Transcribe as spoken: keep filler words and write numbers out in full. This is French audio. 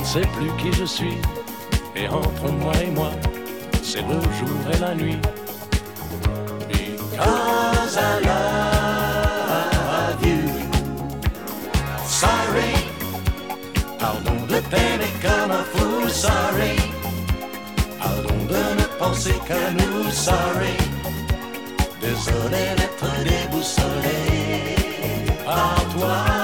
sais plus qui je suis. Et entre moi et moi, c'est le jour et la nuit. Because I love you. Sorry, pardon de t'aimer comme un fou. Sorry, pardon de ne penser qu'à nous. Sorry, désolé d'être déboussolé par toi.